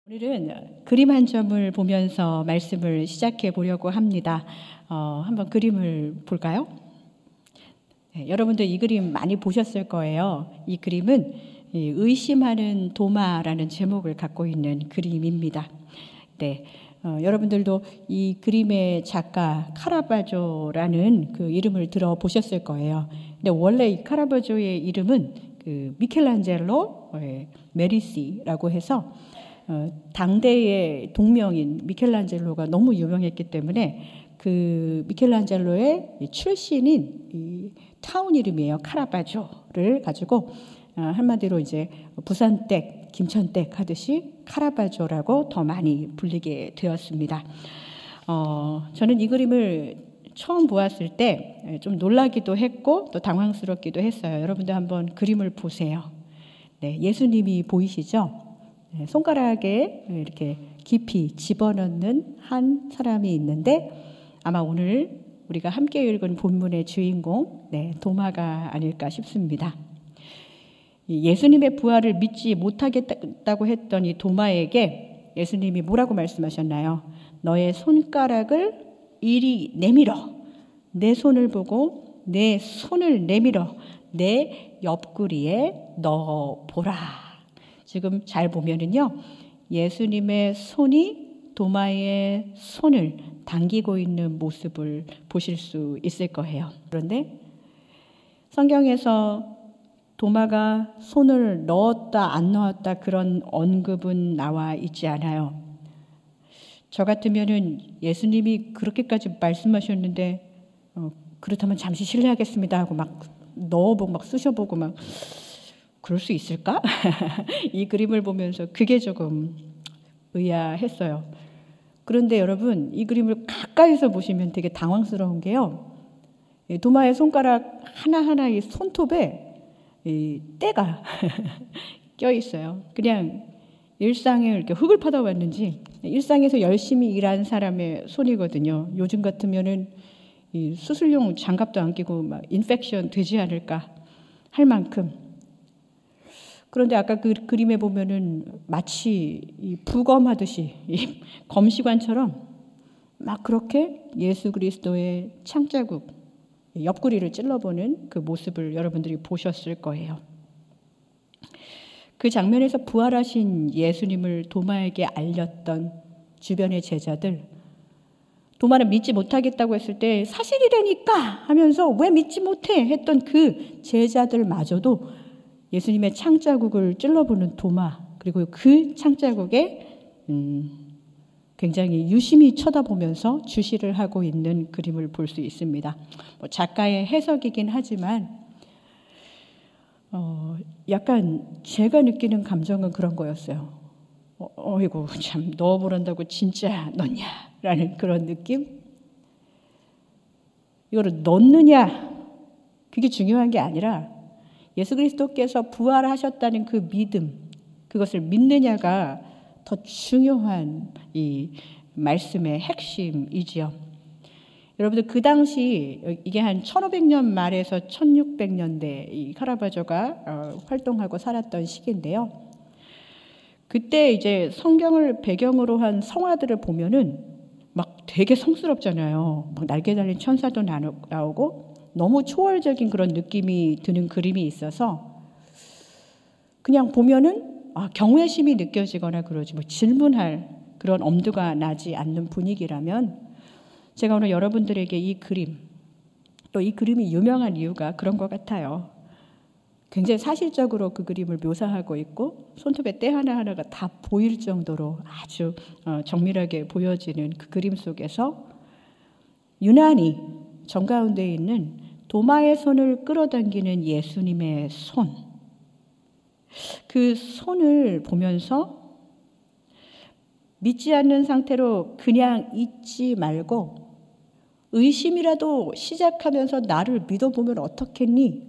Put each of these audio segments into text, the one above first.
오늘은 그림 한 점을 보면서 말씀을 시작해 보려고 합니다. 한번 그림을 볼까요? 네, 여러분들 이 그림 많이 보셨을 거예요. 이 그림은 의심하는 도마라는 제목을 갖고 있는 그림입니다. 네, 여러분들도 이 그림의 작가 카라바조라는 그 이름을 들어보셨을 거예요. 근데 원래 이 카라바조의 이름은 그 미켈란젤로 메리시라고 해서 당대의 동명인 미켈란젤로가 너무 유명했기 때문에 그 미켈란젤로의 출신인 이 타운 이름이에요. 카라바조를 가지고 한마디로 이제 부산댁, 김천댁 하듯이 카라바조라고 더 많이 불리게 되었습니다. 저는 이 그림을 처음 보았을 때 좀 놀라기도 했고 또 당황스럽기도 했어요. 여러분들 한번 그림을 보세요. 네, 예수님이 보이시죠? 네, 손가락에 이렇게 깊이 집어넣는 한 사람이 있는데 아마 오늘 우리가 함께 읽은 본문의 주인공 도마가 아닐까 싶습니다. 예수님의 부활을 믿지 못하겠다고 했던 이 도마에게 예수님이 뭐라고 말씀하셨나요? 너의 손가락을 이리 내밀어. 내 손을 보고 내 손을 내밀어 내 옆구리에 넣어보라. 지금 잘 보면은요, 예수님의 손이 도마의 손을 당기고 있는 모습을 보실 수 있을 거예요. 그런데 성경에서 도마가 손을 넣었다 안 넣었다 그런 언급은 나와 있지 않아요. 저 같으면은 예수님이 그렇게까지 말씀하셨는데 그렇다면 잠시 실례하겠습니다 하고 막 넣어보고 막 쑤셔보고 막 그럴 수 있을까? 이 그림을 보면서 그게 조금 의아했어요. 그런데 여러분, 이 그림을 가까이서 보시면 되게 당황스러운 게요. 도마의 손가락 하나하나의 손톱에 때가 껴 있어요. 그냥 일상에 이렇게 흙을 파다 왔는지 일상에서 열심히 일한 사람의 손이거든요. 요즘 같으면은 이 수술용 장갑도 안 끼고 막 인펙션 되지 않을까 할 만큼. 그런데 아까 그 그림에 보면은 마치 이 부검하듯이 이 검시관처럼 막 그렇게 예수 그리스도의 창자국 옆구리를 찔러보는 그 모습을 여러분들이 보셨을 거예요. 그 장면에서 부활하신 예수님을 도마에게 알렸던 주변의 제자들, 도마는 믿지 못하겠다고 했을 때 사실이라니까 하면서 왜 믿지 못해 했던 그 제자들마저도 예수님의 창자국을 찔러보는 도마, 그리고 그 창자국에 굉장히 유심히 쳐다보면서 주시를 하고 있는 그림을 볼 수 있습니다. 작가의 해석이긴 하지만 약간 제가 느끼는 감정은 그런 거였어요. 어이구 참 넣어보란다고 진짜 넣냐 라는 그런 느낌. 이거를 넣느냐 그게 중요한 게 아니라 예수 그리스도께서 부활하셨다는 그 믿음, 그것을 믿느냐가 더 중요한 이 말씀의 핵심이지요. 여러분들 그 당시 이게 한 1500년 말에서 1600년대 이 카라바조가 활동하고 살았던 시기인데요. 그때 이제 성경을 배경으로 한 성화들을 보면은 막 되게 성스럽잖아요. 막 날개 달린 천사도 나오고 너무 초월적인 그런 느낌이 드는 그림이 있어서 그냥 보면은 경외심이 느껴지거나 그러지 뭐 질문할 그런 엄두가 나지 않는 분위기라면 제가 오늘 여러분들에게 이 그림, 또 이 그림이 유명한 이유가 그런 것 같아요. 굉장히 사실적으로 그 그림을 묘사하고 있고 손톱에 때 하나하나가 다 보일 정도로 아주 정밀하게 보여지는 그 그림 속에서 유난히 정가운데 있는 도마의 손을 끌어당기는 예수님의 손, 그 손을 보면서 믿지 않는 상태로 그냥 있지 말고 의심이라도 시작하면서 나를 믿어보면 어떻겠니?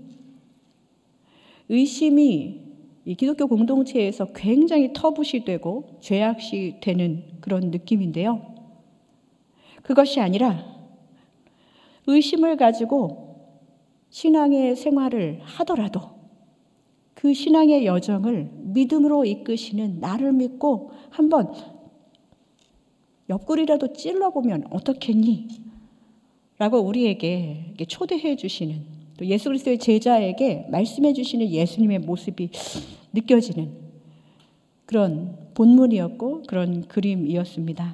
의심이 이 기독교 공동체에서 굉장히 터부시 되고 죄악시 되는 그런 느낌인데요. 그것이 아니라 의심을 가지고 신앙의 생활을 하더라도 그 신앙의 여정을 믿음으로 이끄시는 나를 믿고 한번 옆구리라도 찔러보면 어떻겠니? 라고 우리에게 초대해 주시는, 또 예수 그리스도의 제자에게 말씀해 주시는 예수님의 모습이 느껴지는 그런 본문이었고 그런 그림이었습니다.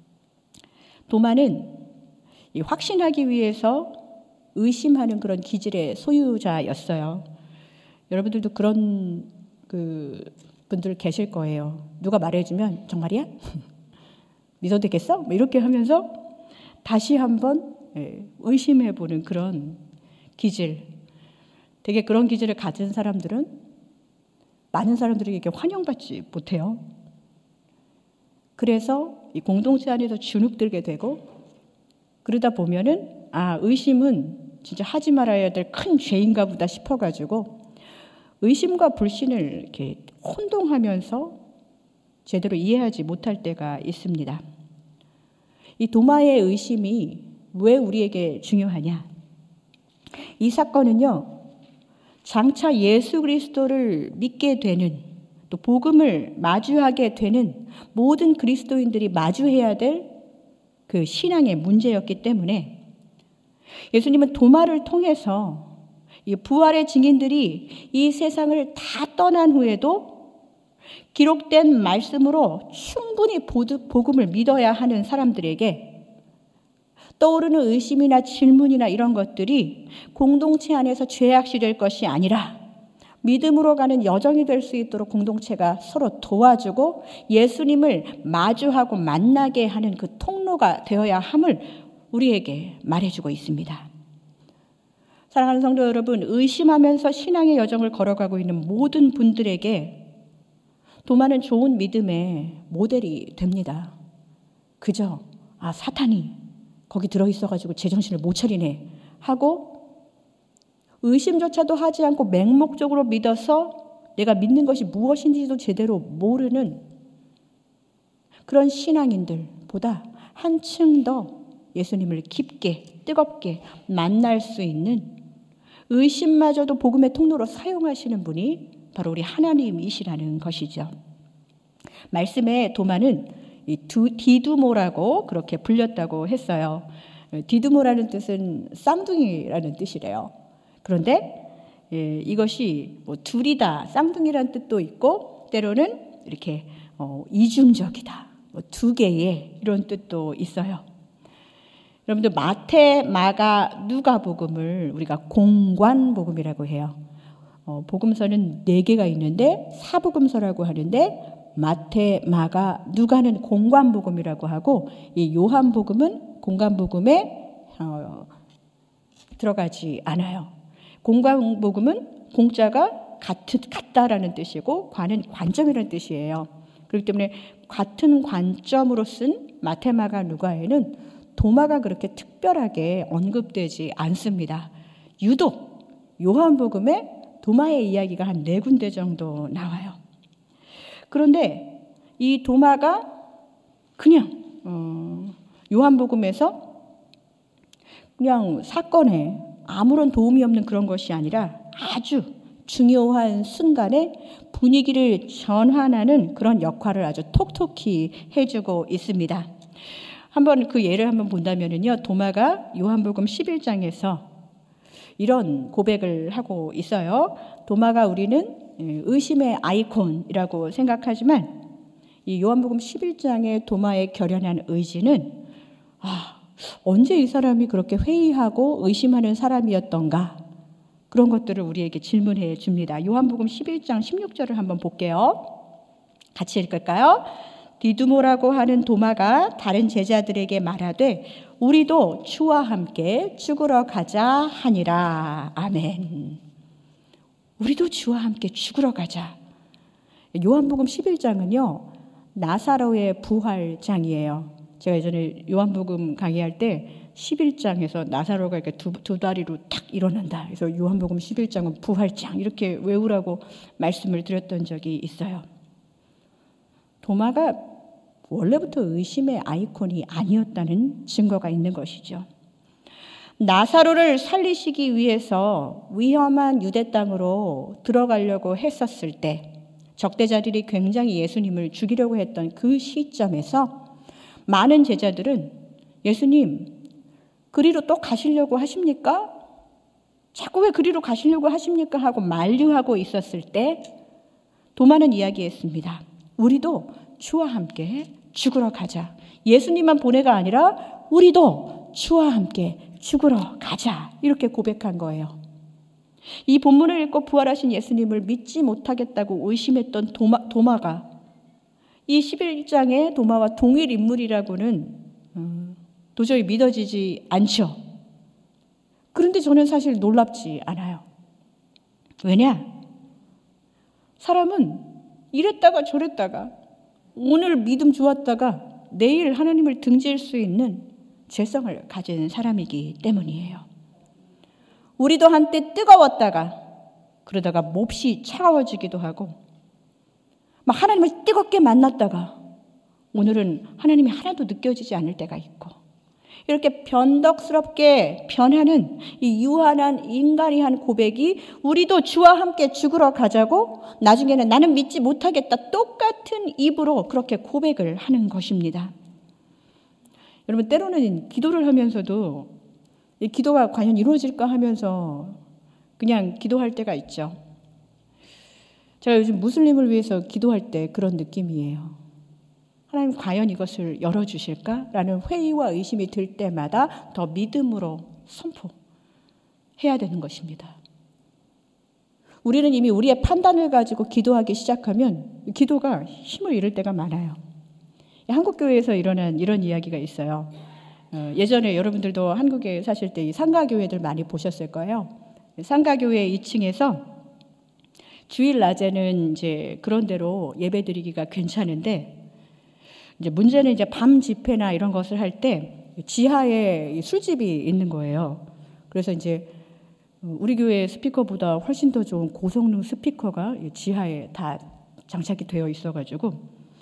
도마는 확신하기 위해서 의심하는 그런 기질의 소유자였어요. 여러분들도 그런 분들 계실 거예요. 누가 말해주면 정말이야? 믿어도 되겠어? 이렇게 하면서 다시 한번 의심해보는 그런 기질. 되게 그런 기질을 가진 사람들은 많은 사람들에게 환영받지 못해요. 그래서 이 공동체 안에서 주눅들게 되고, 그러다 보면은 의심은 진짜 하지 말아야 될 큰 죄인가 보다 싶어가지고 의심과 불신을 이렇게 혼동하면서 제대로 이해하지 못할 때가 있습니다. 이 도마의 의심이 왜 우리에게 중요하냐? 이 사건은요, 장차 예수 그리스도를 믿게 되는, 또 복음을 마주하게 되는 모든 그리스도인들이 마주해야 될 그 신앙의 문제였기 때문에 예수님은 도마를 통해서 이 부활의 증인들이 이 세상을 다 떠난 후에도 기록된 말씀으로 충분히 복음을 믿어야 하는 사람들에게 떠오르는 의심이나 질문이나 이런 것들이 공동체 안에서 죄악시 될 것이 아니라 믿음으로 가는 여정이 될 수 있도록 공동체가 서로 도와주고 예수님을 마주하고 만나게 하는 그 통로가 되어야 함을 우리에게 말해주고 있습니다. 사랑하는 성도 여러분, 의심하면서 신앙의 여정을 걸어가고 있는 모든 분들에게 도마는 좋은 믿음의 모델이 됩니다. 그저 사탄이 거기 들어있어가지고 제정신을 못 차리네 하고 의심조차도 하지 않고 맹목적으로 믿어서 내가 믿는 것이 무엇인지도 제대로 모르는 그런 신앙인들보다 한층 더 예수님을 깊게 뜨겁게 만날 수 있는, 의심마저도 복음의 통로로 사용하시는 분이 바로 우리 하나님이시라는 것이죠. 말씀에 도마는 디두모라고 그렇게 불렸다고 했어요. 디두모라는 뜻은 쌍둥이라는 뜻이래요. 그런데 이것이 둘이다, 쌍둥이라는 뜻도 있고 때로는 이렇게 이중적이다, 두 개의 이런 뜻도 있어요. 여러분들 마태, 마가, 누가복음을 우리가 공관복음이라고 해요. 복음서는 4개가 있는데 사복음서라고 하는데 마태, 마가, 누가는 공관복음이라고 하고 이 요한복음은 공관복음에 들어가지 않아요. 공관복음은 공자가 같다라는 뜻이고 관은 관점이라는 뜻이에요. 그렇기 때문에 같은 관점으로 쓴 마태, 마가, 누가에는 도마가 그렇게 특별하게 언급되지 않습니다. 유독 요한복음에 도마의 이야기가 한 4군데 정도 나와요. 그런데 이 도마가 그냥 요한복음에서 그냥 사건에 아무런 도움이 없는 그런 것이 아니라 아주 중요한 순간에 분위기를 전환하는 그런 역할을 아주 톡톡히 해주고 있습니다. 한번 그 예를 한번 본다면요, 도마가 요한복음 11장에서 이런 고백을 하고 있어요. 도마가 우리는 의심의 아이콘이라고 생각하지만 이 요한복음 11장의 도마의 결연한 의지는 언제 이 사람이 그렇게 회의하고 의심하는 사람이었던가, 그런 것들을 우리에게 질문해 줍니다. 요한복음 11장 16절을 한번 볼게요. 같이 읽을까요? 디두모라고 하는 도마가 다른 제자들에게 말하되 우리도 주와 함께 죽으러 가자 하니라. 아멘. 우리도 주와 함께 죽으러 가자. 요한복음 11장은요, 나사로의 부활장이에요. 제가 예전에 요한복음 강의할 때 11장에서 나사로가 이렇게 두 다리로 탁 일어난다. 그래서 요한복음 11장은 부활장 이렇게 외우라고 말씀을 드렸던 적이 있어요. 도마가 원래부터 의심의 아이콘이 아니었다는 증거가 있는 것이죠. 나사로를 살리시기 위해서 위험한 유대 땅으로 들어가려고 했었을 때 적대자들이 굉장히 예수님을 죽이려고 했던 그 시점에서 많은 제자들은 예수님 그리로 또 가시려고 하십니까? 자꾸 왜 그리로 가시려고 하십니까? 하고 만류하고 있었을 때 도마는 이야기했습니다. 우리도 주와 함께 죽으러 가자. 예수님만 보내가 아니라 우리도 주와 함께 죽으러 가자. 이렇게 고백한 거예요. 이 본문을 읽고 부활하신 예수님을 믿지 못하겠다고 의심했던 도마가 이 11장의 도마와 동일 인물이라고는 도저히 믿어지지 않죠. 그런데 저는 사실 놀랍지 않아요. 왜냐? 사람은 이랬다가 저랬다가 오늘 믿음 좋았다가 내일 하나님을 등질 수 있는 재성을 가진 사람이기 때문이에요. 우리도 한때 뜨거웠다가 그러다가 몹시 차가워지기도 하고 막 하나님을 뜨겁게 만났다가 오늘은 하나님이 하나도 느껴지지 않을 때가 있고 이렇게 변덕스럽게 변하는 이 유한한 인간이 한 고백이 우리도 주와 함께 죽으러 가자고 나중에는 나는 믿지 못하겠다 똑같은 입으로 그렇게 고백을 하는 것입니다. 여러분 때로는 기도를 하면서도 이 기도가 과연 이루어질까 하면서 그냥 기도할 때가 있죠. 제가 요즘 무슬림을 위해서 기도할 때 그런 느낌이에요. 하나님 과연 이것을 열어주실까라는 회의와 의심이 들 때마다 더 믿음으로 선포해야 되는 것입니다. 우리는 이미 우리의 판단을 가지고 기도하기 시작하면 기도가 힘을 잃을 때가 많아요. 한국교회에서 일어난 이런 이야기가 있어요. 예전에 여러분들도 한국에 사실 때 이 상가교회들 많이 보셨을 거예요. 상가교회 2층에서 주일 낮에는 이제 그런 대로 예배드리기가 괜찮은데 이제 문제는 이제 밤 집회나 이런 것을 할 때 지하에 술집이 있는 거예요. 그래서 이제 우리 교회 스피커보다 훨씬 더 좋은 고성능 스피커가 지하에 다 장착이 되어 있어가지고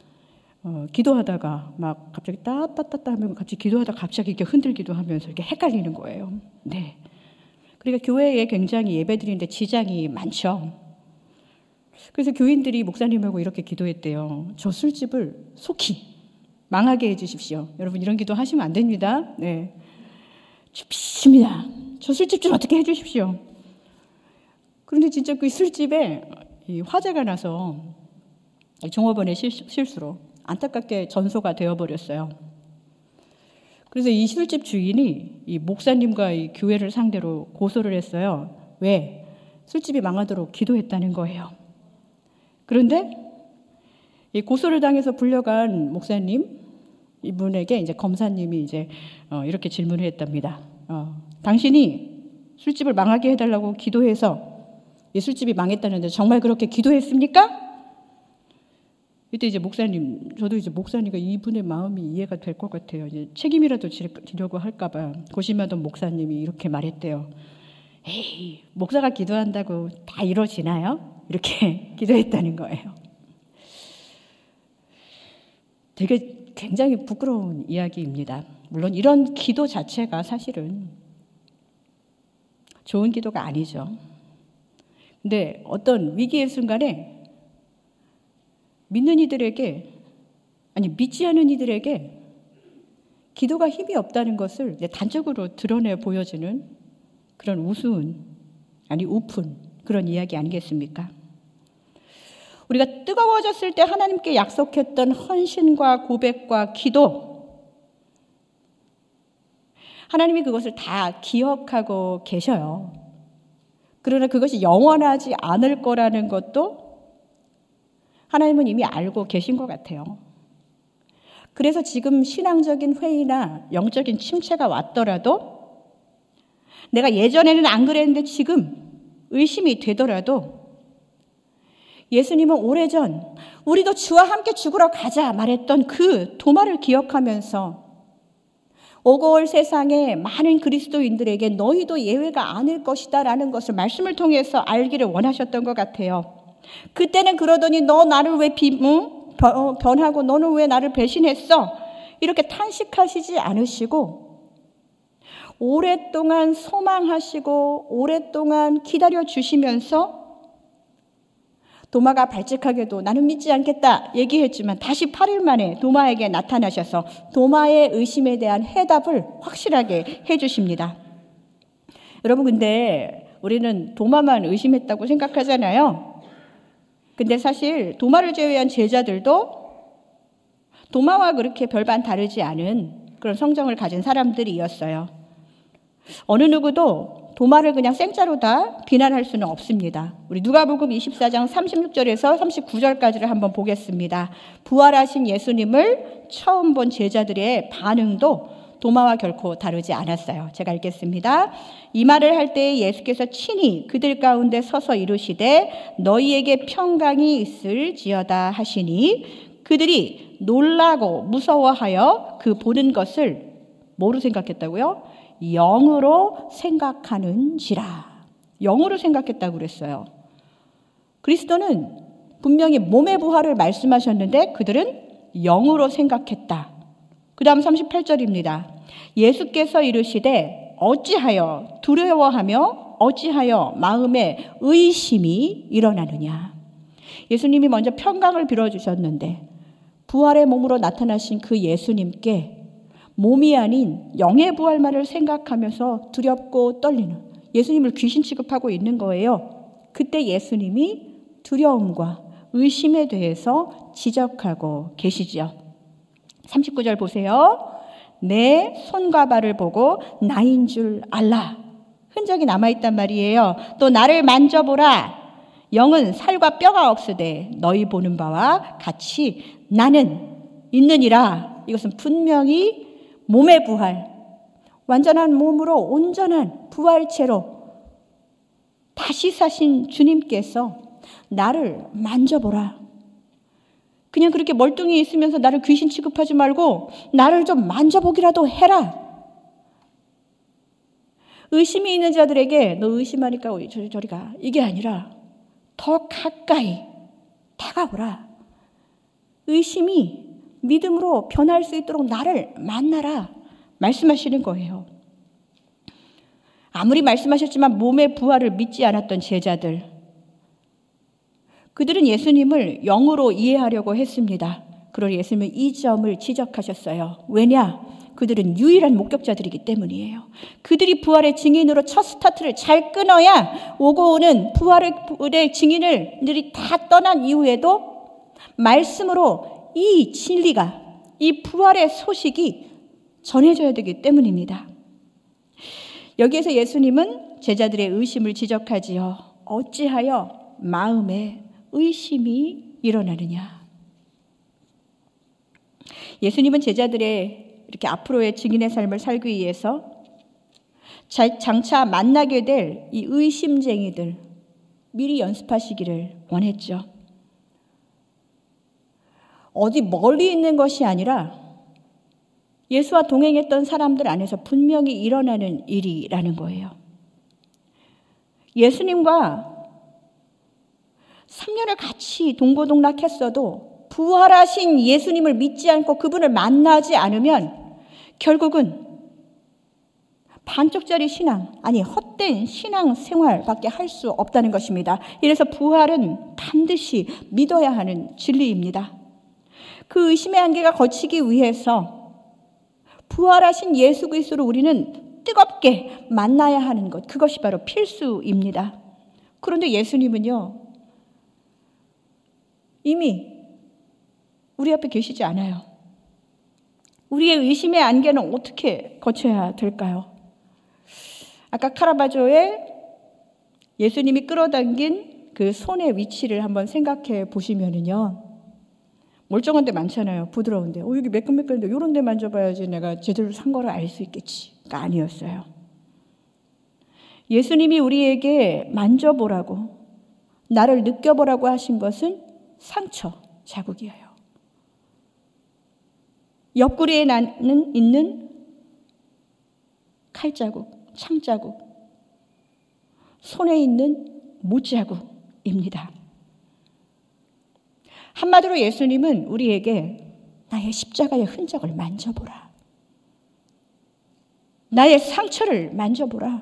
기도하다가 막 갑자기 따따따따 하면 갑자기 기도하다가 갑자기 이렇게 흔들기도 하면서 이렇게 헷갈리는 거예요. 네. 그러니까 교회에 굉장히 예배드리는데 지장이 많죠. 그래서 교인들이 목사님하고 이렇게 기도했대요. 저 술집을 속히 망하게 해주십시오. 여러분 이런 기도 하시면 안 됩니다. 네, 춥습니다. 저 술집 좀 어떻게 해주십시오. 그런데 진짜 그 술집에 이 화재가 나서 종업원의 실수로 안타깝게 전소가 되어버렸어요. 그래서 이 술집 주인이 이 목사님과 이 교회를 상대로 고소를 했어요. 왜? 술집이 망하도록 기도했다는 거예요. 그런데 이 고소를 당해서 불려간 목사님 이분에게 이제 검사님이 이제 이렇게 질문을 했답니다. 당신이 술집을 망하게 해달라고 기도해서 이 술집이 망했다는데 정말 그렇게 기도했습니까? 이때 이제 목사님, 저도 이제 목사님과 이분의 마음이 이해가 될 것 같아요. 이제 책임이라도 지려고 할까봐 고심하던 목사님이 이렇게 말했대요. 에이, 목사가 기도한다고 다 이루어지나요? 이렇게 기도했다는 거예요. 되게 굉장히 부끄러운 이야기입니다. 물론 이런 기도 자체가 사실은 좋은 기도가 아니죠. 근데 어떤 위기의 순간에 믿는 이들에게, 아니 믿지 않은 이들에게 기도가 힘이 없다는 것을 단적으로 드러내 보여주는 그런 우스운, 아니 우픈 그런 이야기 아니겠습니까? 우리가 뜨거워졌을 때 하나님께 약속했던 헌신과 고백과 기도, 하나님이 그것을 다 기억하고 계셔요. 그러나 그것이 영원하지 않을 거라는 것도 하나님은 이미 알고 계신 것 같아요. 그래서 지금 신앙적인 회의나 영적인 침체가 왔더라도 내가 예전에는 안 그랬는데 지금 의심이 되더라도 예수님은 오래전 우리도 주와 함께 죽으러 가자 말했던 그 도마를 기억하면서 오고 올 세상의 많은 그리스도인들에게 너희도 예외가 아닐 것이다 라는 것을 말씀을 통해서 알기를 원하셨던 것 같아요. 그때는 그러더니 너 나를 왜 변하고 너는 왜 나를 배신했어? 이렇게 탄식하시지 않으시고 오랫동안 소망하시고 오랫동안 기다려 주시면서 도마가 발칙하게도 나는 믿지 않겠다 얘기했지만 다시 8일 만에 도마에게 나타나셔서 도마의 의심에 대한 해답을 확실하게 해주십니다. 여러분, 근데 우리는 도마만 의심했다고 생각하잖아요. 근데 사실 도마를 제외한 제자들도 도마와 그렇게 별반 다르지 않은 그런 성정을 가진 사람들이었어요. 어느 누구도 도마를 그냥 생짜로 다 비난할 수는 없습니다. 우리 누가복음 24장 36절에서 39절까지를 한번 보겠습니다. 부활하신 예수님을 처음 본 제자들의 반응도 도마와 결코 다르지 않았어요. 제가 읽겠습니다. 이 말을 할 때 예수께서 친히 그들 가운데 서서 이르시되 너희에게 평강이 있을지어다 하시니 그들이 놀라고 무서워하여 그 보는 것을 뭐로 생각했다고요? 영으로 생각하는지라. 영으로 생각했다고 그랬어요. 그리스도는 분명히 몸의 부활을 말씀하셨는데 그들은 영으로 생각했다. 그 다음 38절입니다. 예수께서 이르시되 어찌하여 두려워하며 어찌하여 마음에 의심이 일어나느냐. 예수님이 먼저 평강을 빌어주셨는데 부활의 몸으로 나타나신 그 예수님께 몸이 아닌 영의 부활만을 생각하면서 두렵고 떨리는 예수님을 귀신 취급하고 있는 거예요. 그때 예수님이 두려움과 의심에 대해서 지적하고 계시죠. 39절 보세요. 내 손과 발을 보고 나인 줄 알라. 흔적이 남아있단 말이에요. 또 나를 만져보라. 영은 살과 뼈가 없으되 너희 보는 바와 같이 나는 있느니라. 이것은 분명히 몸의 부활, 완전한 몸으로 온전한 부활체로 다시 사신 주님께서 나를 만져보라. 그냥 그렇게 멀뚱히 있으면서 나를 귀신 취급하지 말고 나를 좀 만져보기라도 해라. 의심이 있는 자들에게 너 의심하니까 저리 가. 이게 아니라 더 가까이 다가오라. 의심이 믿음으로 변할 수 있도록 나를 만나라 말씀하시는 거예요. 아무리 말씀하셨지만 몸의 부활을 믿지 않았던 제자들, 그들은 예수님을 영으로 이해하려고 했습니다. 그러나 예수님은 이 점을 지적하셨어요. 왜냐? 그들은 유일한 목격자들이기 때문이에요. 그들이 부활의 증인으로 첫 스타트를 잘 끊어야 오고 오는 부활의 증인들이 다 떠난 이후에도 말씀으로 이 진리가, 이 부활의 소식이 전해져야 되기 때문입니다. 여기에서 예수님은 제자들의 의심을 지적하지요. 어찌하여 마음에 의심이 일어나느냐. 예수님은 제자들의 이렇게 앞으로의 증인의 삶을 살기 위해서 장차 만나게 될 이 의심쟁이들 미리 연습하시기를 원했죠. 어디 멀리 있는 것이 아니라 예수와 동행했던 사람들 안에서 분명히 일어나는 일이라는 거예요. 예수님과 3년을 같이 동고동락했어도 부활하신 예수님을 믿지 않고 그분을 만나지 않으면 결국은 반쪽짜리 신앙, 아니 헛된 신앙 생활밖에 할 수 없다는 것입니다. 이래서 부활은 반드시 믿어야 하는 진리입니다. 그 의심의 한계가 거치기 위해서 부활하신 예수 그리스도를 우리는 뜨겁게 만나야 하는 것, 그것이 바로 필수입니다. 그런데 예수님은요, 이미 우리 앞에 계시지 않아요. 우리의 의심의 안개는 어떻게 거쳐야 될까요? 아까 카라바조의 예수님이 끌어당긴 그 손의 위치를 한번 생각해 보시면은요, 멀쩡한 데 많잖아요. 부드러운 데. 여기 매끈매끈한데 이런 데 만져봐야지 내가 제대로 산 거를 알 수 있겠지가 아니었어요. 예수님이 우리에게 만져보라고, 나를 느껴보라고 하신 것은 상처 자국이에요. 옆구리에 있는 칼자국, 창자국, 손에 있는 못자국입니다. 한마디로 예수님은 우리에게 나의 십자가의 흔적을 만져보라. 나의 상처를 만져보라.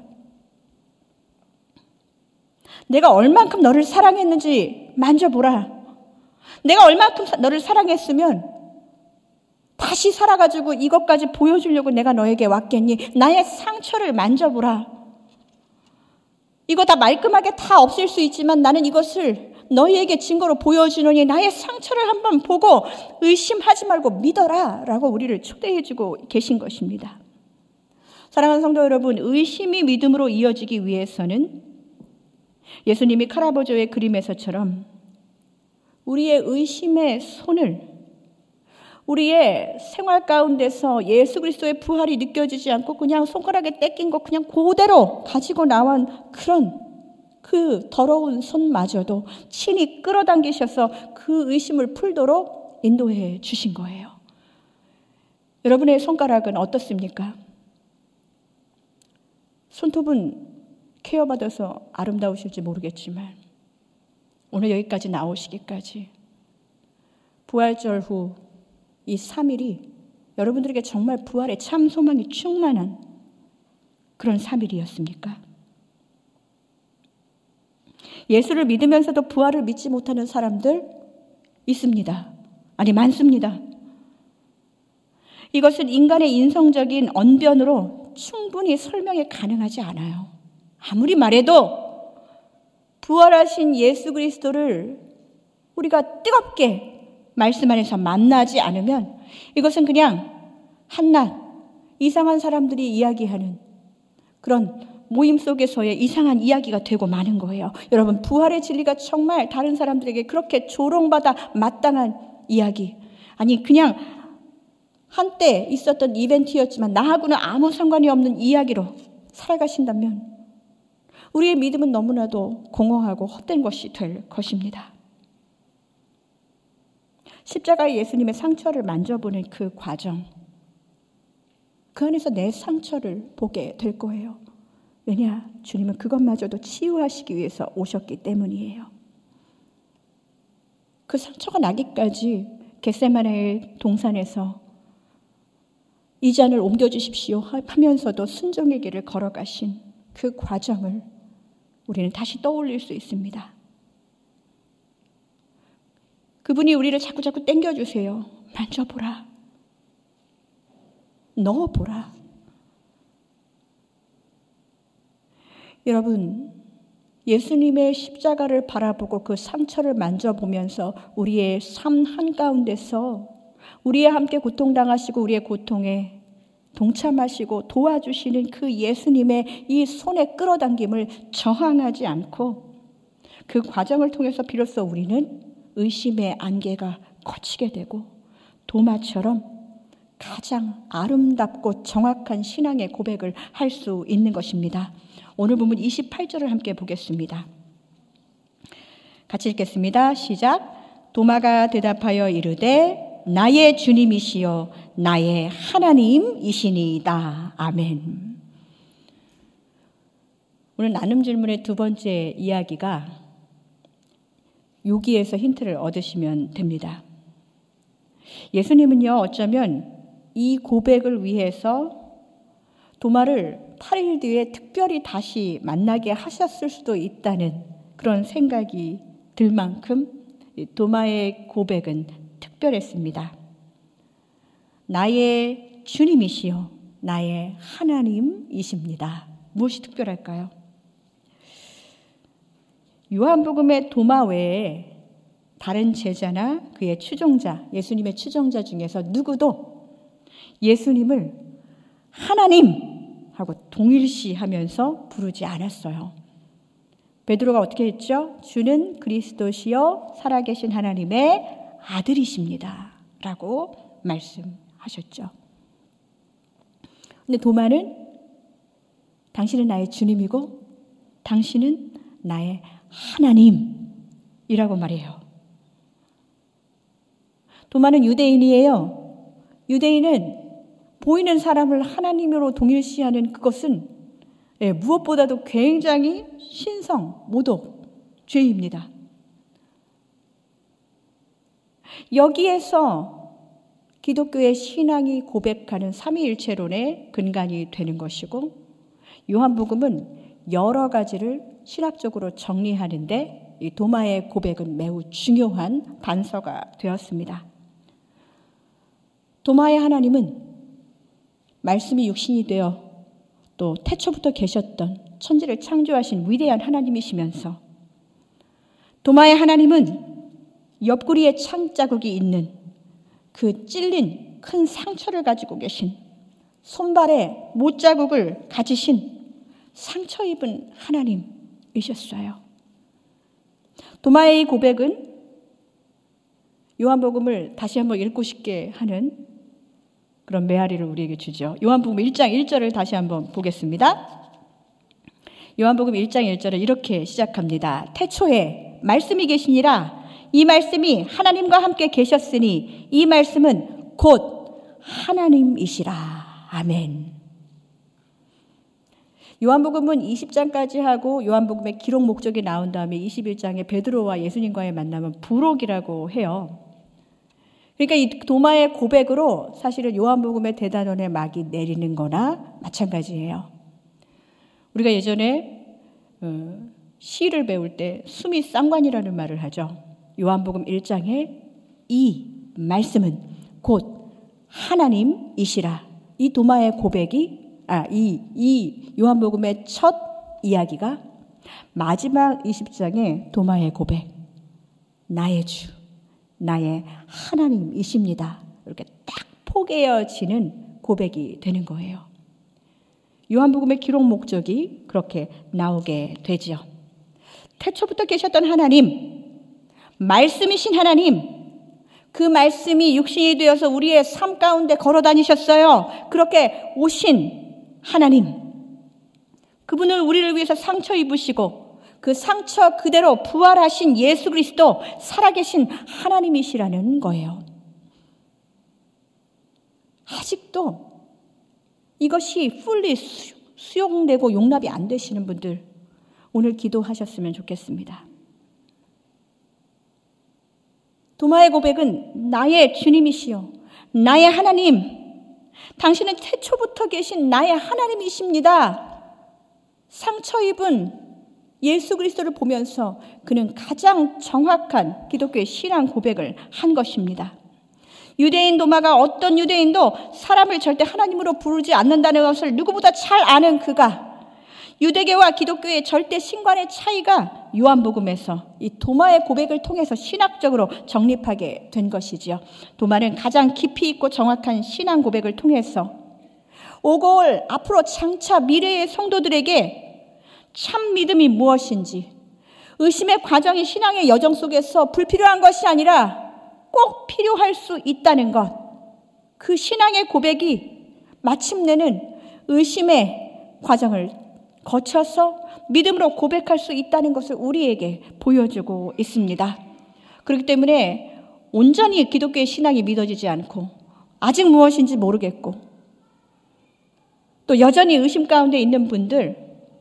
내가 얼만큼 너를 사랑했는지 만져보라. 내가 얼만큼 너를 사랑했으면 다시 살아가지고 이것까지 보여주려고 내가 너에게 왔겠니? 나의 상처를 만져보라. 이거 다 말끔하게 다 없앨 수 있지만 나는 이것을 너희에게 증거로 보여주노니 나의 상처를 한번 보고 의심하지 말고 믿어라 라고 우리를 초대해주고 계신 것입니다. 사랑하는 성도 여러분, 의심이 믿음으로 이어지기 위해서는 예수님이 카라바조의 그림에서처럼 우리의 의심의 손을 우리의 생활 가운데서 예수 그리스도의 부활이 느껴지지 않고 그냥 손가락에 떼낀 거 그냥 그대로 가지고 나온 그런 그 더러운 손마저도 친히 끌어당기셔서 그 의심을 풀도록 인도해 주신 거예요. 여러분의 손가락은 어떻습니까? 손톱은 케어받아서 아름다우실지 모르겠지만 오늘 여기까지 나오시기까지 부활절 후 이 3일이 여러분들에게 정말 부활의 참 소망이 충만한 그런 3일이었습니까? 예수를 믿으면서도 부활을 믿지 못하는 사람들 있습니다. 아니, 많습니다. 이것은 인간의 인성적인 언변으로 충분히 설명이 가능하지 않아요. 아무리 말해도 부활하신 예수 그리스도를 우리가 뜨겁게 말씀 안에서 만나지 않으면 이것은 그냥 한낱 이상한 사람들이 이야기하는 그런 모임 속에서의 이상한 이야기가 되고 마는 거예요. 여러분, 부활의 진리가 정말 다른 사람들에게 그렇게 조롱받아 마땅한 이야기, 아니 그냥 한때 있었던 이벤트였지만 나하고는 아무 상관이 없는 이야기로 살아가신다면 우리의 믿음은 너무나도 공허하고 헛된 것이 될 것입니다. 십자가의 예수님의 상처를 만져보는 그 과정, 그 안에서 내 상처를 보게 될 거예요. 왜냐? 주님은 그것마저도 치유하시기 위해서 오셨기 때문이에요. 그 상처가 나기까지 겟세마네 동산에서 이 잔을 옮겨주십시오 하면서도 순종의 길을 걸어가신 그 과정을 우리는 다시 떠올릴 수 있습니다. 그분이 우리를 자꾸자꾸 당겨주세요. 만져보라. 넣어보라. 여러분, 예수님의 십자가를 바라보고 그 상처를 만져보면서 우리의 삶 한가운데서 우리와 함께 고통당하시고 우리의 고통에 동참하시고 도와주시는 그 예수님의 이 손의 끌어당김을 저항하지 않고 그 과정을 통해서 비로소 우리는 의심의 안개가 거치게 되고 도마처럼 가장 아름답고 정확한 신앙의 고백을 할 수 있는 것입니다. 오늘 본문 28절을 함께 보겠습니다. 같이 읽겠습니다. 시작. 도마가 대답하여 이르되 나의 주님이시여 나의 하나님이시니이다. 아멘. 오늘 나눔 질문의 두 번째 이야기가 여기에서 힌트를 얻으시면 됩니다. 예수님은요, 어쩌면 이 고백을 위해서 도마를 8일 뒤에 특별히 다시 만나게 하셨을 수도 있다는 그런 생각이 들 만큼 도마의 고백은 특별했습니다. 나의 주님이시여 나의 하나님이십니다. 무엇이 특별할까요? 요한복음의 도마 외에 다른 제자나 그의 추종자, 예수님의 추종자 중에서 누구도 예수님을 하나님 하고 동일시하면서 부르지 않았어요. 베드로가 어떻게 했죠? 주는 그리스도시요 살아계신 하나님의 아들이십니다 라고 말씀하셨죠. 근데 도마는 당신은 나의 주님이고 당신은 나의 하나님이라고 말해요. 도마는 유대인이에요. 유대인은 보이는 사람을 하나님으로 동일시하는 그것은 무엇보다도 굉장히 신성, 모독, 죄입니다. 여기에서 기독교의 신앙이 고백하는 삼위일체론의 근간이 되는 것이고, 요한복음은 여러 가지를 신학적으로 정리하는데 이 도마의 고백은 매우 중요한 단서가 되었습니다. 도마의 하나님은 말씀이 육신이 되어 또 태초부터 계셨던 천지를 창조하신 위대한 하나님이시면서, 도마의 하나님은 옆구리에 창자국이 있는 그 찔린 큰 상처를 가지고 계신, 손발에 못자국을 가지신 상처 입은 하나님이셨어요. 도마의 고백은 요한복음을 다시 한번 읽고 싶게 하는 그런 메아리를 우리에게 주죠. 요한복음 1장 1절을 다시 한번 보겠습니다. 요한복음 1장 1절을 이렇게 시작합니다. 태초에 말씀이 계시니라. 이 말씀이 하나님과 함께 계셨으니 이 말씀은 곧 하나님이시라. 아멘. 요한복음은 20장까지 하고 요한복음의 기록 목적이 나온 다음에 21장에 베드로와 예수님과의 만남은 부록이라고 해요. 그러니까 이 도마의 고백으로 사실은 요한복음의 대단원의 막이 내리는 거나 마찬가지예요. 우리가 예전에 시를 배울 때 수미 쌍관이라는 말을 하죠. 요한복음 1장에 이 말씀은 곧 하나님이시라. 이 도마의 고백이 이 요한복음의 첫 이야기가 마지막 20장의 도마의 고백, 나의 주, 나의 하나님이십니다. 이렇게 딱 포개어지는 고백이 되는 거예요. 요한복음의 기록 목적이 그렇게 나오게 되죠. 태초부터 계셨던 하나님, 말씀이신 하나님, 그 말씀이 육신이 되어서 우리의 삶 가운데 걸어 다니셨어요. 그렇게 오신 하나님, 그분을 우리를 위해서 상처 입으시고 그 상처 그대로 부활하신 예수 그리스도, 살아계신 하나님이시라는 거예요. 아직도 이것이 fully 수용되고 용납이 안 되시는 분들, 오늘 기도하셨으면 좋겠습니다. 도마의 고백은 나의 주님이시여, 나의 하나님, 당신은 태초부터 계신 나의 하나님이십니다. 상처 입은 예수 그리스도를 보면서 그는 가장 정확한 기독교의 신앙 고백을 한 것입니다. 유대인 도마가 어떤 유대인도 사람을 절대 하나님으로 부르지 않는다는 것을 누구보다 잘 아는 그가, 유대교와 기독교의 절대 신관의 차이가 요한복음에서 이 도마의 고백을 통해서 신학적으로 정립하게 된 것이지요. 도마는 가장 깊이 있고 정확한 신앙 고백을 통해서 오고 올 앞으로 장차 미래의 성도들에게 참 믿음이 무엇인지, 의심의 과정이 신앙의 여정 속에서 불필요한 것이 아니라 꼭 필요할 수 있다는 것, 그 신앙의 고백이 마침내는 의심의 과정을 거쳐서 믿음으로 고백할 수 있다는 것을 우리에게 보여주고 있습니다. 그렇기 때문에 온전히 기독교의 신앙이 믿어지지 않고 아직 무엇인지 모르겠고 또 여전히 의심 가운데 있는 분들,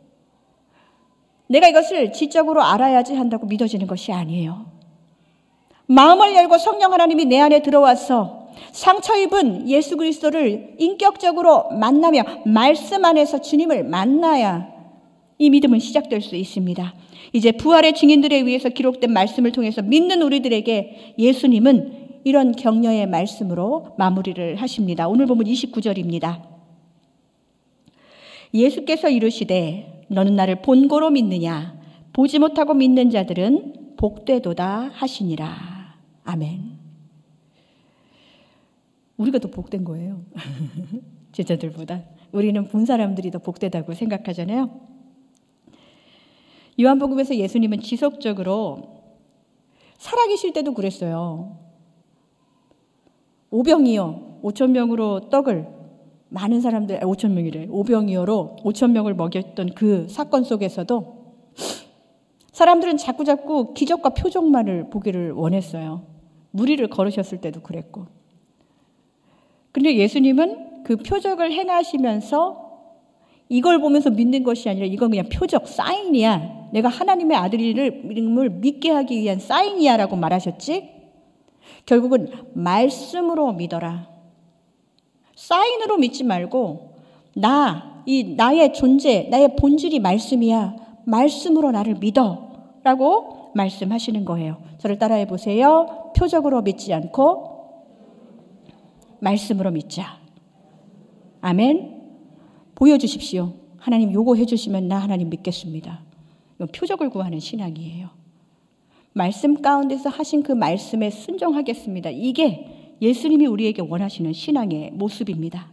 내가 이것을 지적으로 알아야지 한다고 믿어지는 것이 아니에요. 마음을 열고 성령 하나님이 내 안에 들어와서 상처 입은 예수 그리스도를 인격적으로 만나며 말씀 안에서 주님을 만나야 이 믿음은 시작될 수 있습니다. 이제 부활의 증인들에 의해서 기록된 말씀을 통해서 믿는 우리들에게 예수님은 이런 격려의 말씀으로 마무리를 하십니다. 오늘 보면 29절입니다. 예수께서 이르시되 너는 나를 본고로 믿느냐? 보지 못하고 믿는 자들은 복되도다 하시니라. 아멘. 우리가 더 복된 거예요. 제자들보다. 우리는 본 사람들이 더 복되다고 생각하잖아요. 요한복음에서 예수님은 지속적으로 살아계실 때도 그랬어요. 오병이어 5,000명으로 떡을 많은 사람들 5,000명이래. 오병이어로 5,000명을 먹였던 그 사건 속에서도 사람들은 자꾸자꾸 기적과 표적만을 보기를 원했어요. 무리를 걸으셨을 때도 그랬고. 그런데 예수님은 그 표적을 행하시면서 이걸 보면서 믿는 것이 아니라 이건 그냥 표적, 사인이야. 내가 하나님의 아들임을 믿게 하기 위한 사인이야 라고 말하셨지. 결국은 말씀으로 믿어라. 사인으로 믿지 말고 나의 존재, 나의 본질이 말씀이야. 말씀으로 나를 믿어. 라고 말씀하시는 거예요. 저를 따라해 보세요. 표적으로 믿지 않고 말씀으로 믿자. 아멘. 보여주십시오. 하나님 요구해 주시면 나 하나님 믿겠습니다. 이건 표적을 구하는 신앙이에요. 말씀 가운데서 하신 그 말씀에 순종하겠습니다. 이게 예수님이 우리에게 원하시는 신앙의 모습입니다.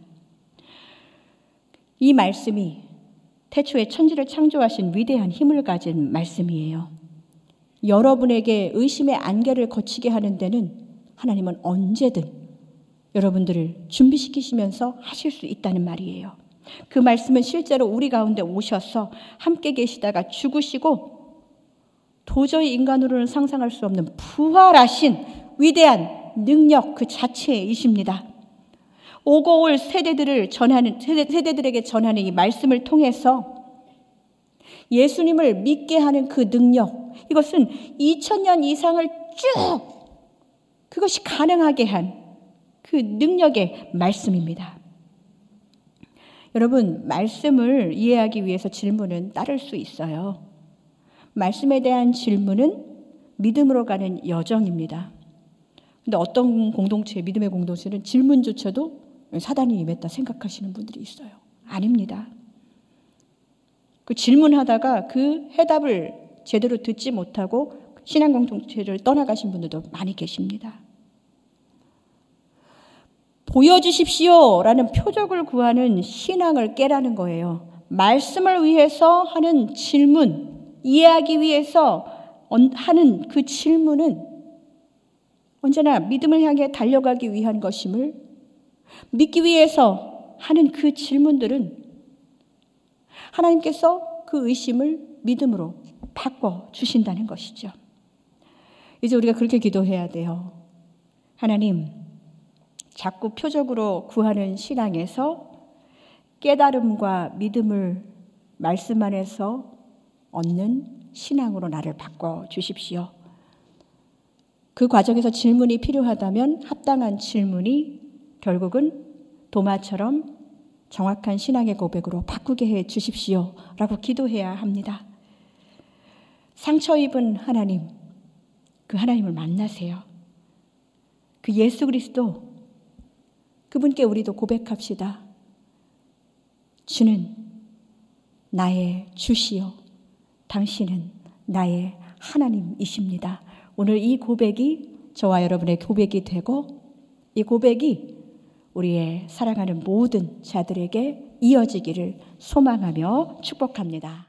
이 말씀이 태초에 천지를 창조하신 위대한 힘을 가진 말씀이에요. 여러분에게 의심의 안개를 거치게 하는 데는 하나님은 언제든 여러분들을 준비시키시면서 하실 수 있다는 말이에요. 그 말씀은 실제로 우리 가운데 오셔서 함께 계시다가 죽으시고 도저히 인간으로는 상상할 수 없는 부활하신 위대한 능력 그 자체이십니다. 오고 올 세대들에게 전하는 이 말씀을 통해서 예수님을 믿게 하는 그 능력, 이것은 2000년 이상을 쭉 그것이 가능하게 한 그 능력의 말씀입니다. 여러분, 말씀을 이해하기 위해서 질문은 따를 수 있어요. 말씀에 대한 질문은 믿음으로 가는 여정입니다. 근데 어떤 공동체, 믿음의 공동체는 질문조차도 사단이 임했다 생각하시는 분들이 있어요. 아닙니다. 그 질문하다가 그 해답을 제대로 듣지 못하고 신앙 공동체를 떠나가신 분들도 많이 계십니다. 보여주십시오라는 표적을 구하는 신앙을 깨라는 거예요. 말씀을 위해서 하는 질문, 이해하기 위해서 하는 그 질문은 언제나 믿음을 향해 달려가기 위한 것임을, 믿기 위해서 하는 그 질문들은 하나님께서 그 의심을 믿음으로 바꿔주신다는 것이죠. 이제 우리가 그렇게 기도해야 돼요. 하나님, 자꾸 표적으로 구하는 신앙에서 깨달음과 믿음을 말씀 안에서 얻는 신앙으로 나를 바꿔주십시오. 그 과정에서 질문이 필요하다면 합당한 질문이 결국은 도마처럼 정확한 신앙의 고백으로 바꾸게 해 주십시오. 라고 기도해야 합니다. 상처 입은 하나님, 그 하나님을 만나세요. 그 예수 그리스도, 그분께 우리도 고백합시다. 주는 나의 주시요, 당신은 나의 하나님이십니다. 오늘 이 고백이 저와 여러분의 고백이 되고 이 고백이 우리의 사랑하는 모든 자들에게 이어지기를 소망하며 축복합니다.